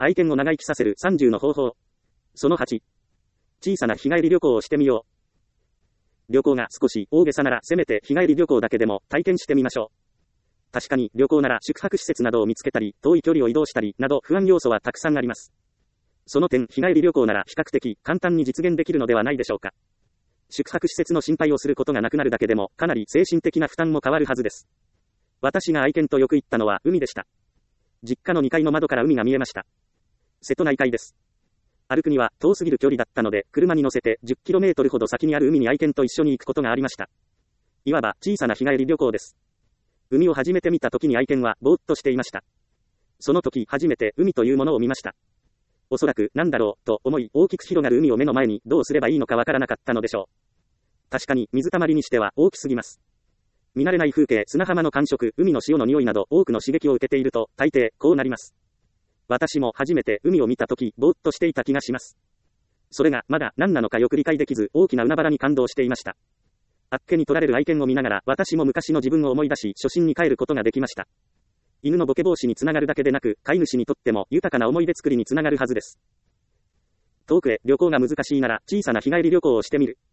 愛犬を長生きさせる30の方法。その8。小さな日帰り旅行をしてみよう。旅行が少し大げさならせめて日帰り旅行だけでも体験してみましょう。確かに旅行なら宿泊施設などを見つけたり、遠い距離を移動したりなど不安要素はたくさんあります。その点、日帰り旅行なら比較的簡単に実現できるのではないでしょうか。宿泊施設の心配をすることがなくなるだけでもかなり精神的な負担も変わるはずです。私が愛犬とよく行ったのは海でした。実家の2階の窓から海が見えました。瀬戸内海です。歩くには遠すぎる距離だったので、車に乗せて 10km ほど先にある海に愛犬と一緒に行くことがありました。いわば小さな日帰り旅行です。海を初めて見た時に愛犬はぼーっとしていました。その時初めて海というものを見ました。おそらくなんだろうと思い、大きく広がる海を目の前にどうすればいいのかわからなかったのでしょう。確かに水たまりにしては大きすぎます。見慣れない風景、砂浜の感触、海の潮の匂いなど多くの刺激を受けていると大抵こうなります。私も初めて海を見た時ぼーっとしていた気がします。それがまだ何なのかよく理解できず、大きな海原に感動していました。あっけに取られる愛犬を見ながら、私も昔の自分を思い出し、初心に帰ることができました。犬のボケ防止につながるだけでなく、飼い主にとっても豊かな思い出作りにつながるはずです。遠くへ旅行が難しいなら、小さな日帰り旅行をしてみる。